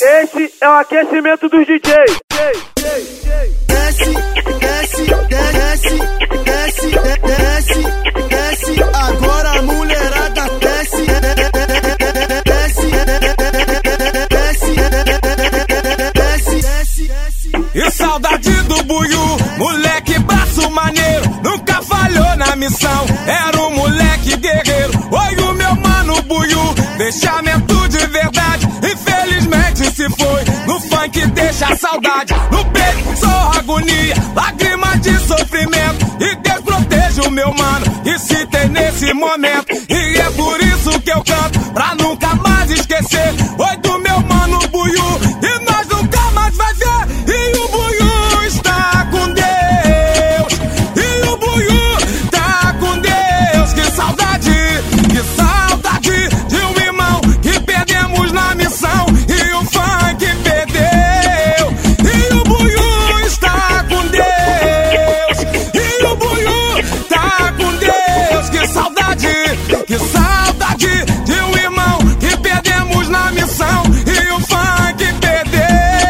Esse é o aquecimento dos DJs. Desce, desce, desce, desce, desce, desce. Agora a mulherada desce, desce, desce, desce, desce. E saudade do buiú, moleque braço maneiro, nunca falhou na missão, era um moleque guerreiro. Oi, o meu mano buiú, fechamento de verdade, infelizmente se foi. No funk deixa saudade, no peito só agonia, lágrima de sofrimento. E Deus proteja o meu mano, que se tem nesse momento. E é por isso que eu canto, pra nunca mais esquecer. Oi, do meu mano buiú, e nós nunca mais vai ver. E o buiú está com Deus, e o buiú tá com Deus. Que saudade de um irmão que perdemos na missão. E o funk perdeu, e o buiú está com Deus, e o buiú tá com Deus. Que saudade de um irmão que perdemos na missão. E o funk perdeu.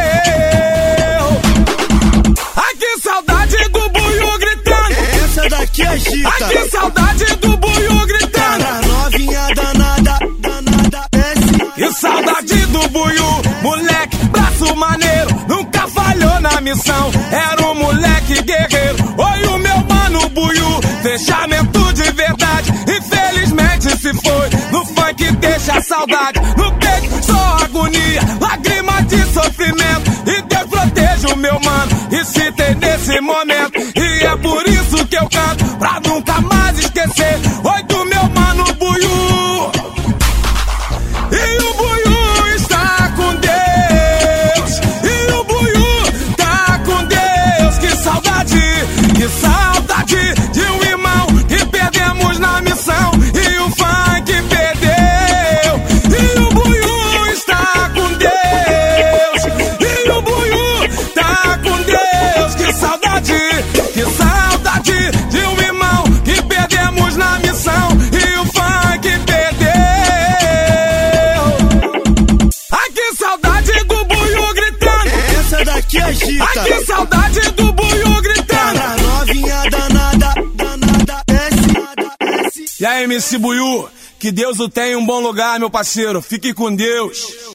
Ai, que saudade do buiú gritando. Essa daqui é agita. Ai, que saudade do buiú gritando. Cara novinha danada, danada, desce. E saudade do buiú, moleque braço maneiro, nunca falhou na missão, era um moleque guerreiro. Oi, o meu mano buiú, fechamento de verdade, infelizmente se foi. No funk deixa saudade, no peito só agonia, lágrima de sofrimento. E Deus proteja o meu mano, e se tem nesse momento. E é por isso que eu canto, pra nunca mais esquecer. Oi, do meu mano buiú, e o buiú está com Deus, e o buiú tá com Deus. Que saudade de um irmão que perdemos na missão. E o funk perdeu, e o buiú está com Deus, e o buiú tá com Deus. Que saudade de um irmão que perdemos na missão. E o funk perdeu. Ai, que saudade do buiú gritando. Essa daqui é agita. Ai, que saudade do buiú gritando. Cara novinha danada, danada, desce. E aí, MC Buiú, que Deus o tenha em um bom lugar, meu parceiro. Fique com Deus.